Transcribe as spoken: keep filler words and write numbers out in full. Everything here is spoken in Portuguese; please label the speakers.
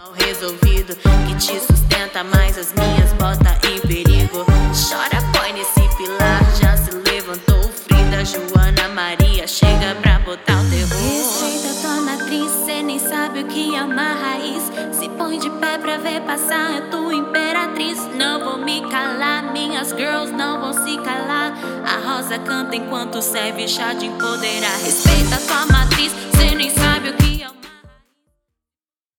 Speaker 1: Mal resolvido, que te sustenta, mas as minhas bota em perigo. Chora, põe nesse pilar, já se levantou Frida, Joana, Maria, chega pra botar o terror.
Speaker 2: Respeita tua matriz, cê nem sabe o que é uma raiz. Se põe de pé pra ver passar, é tua imperatriz. Não vou me calar, minhas girls não vão se calar. A rosa canta enquanto serve chá de empoderar. Respeita tua matriz, cê nem sabe o que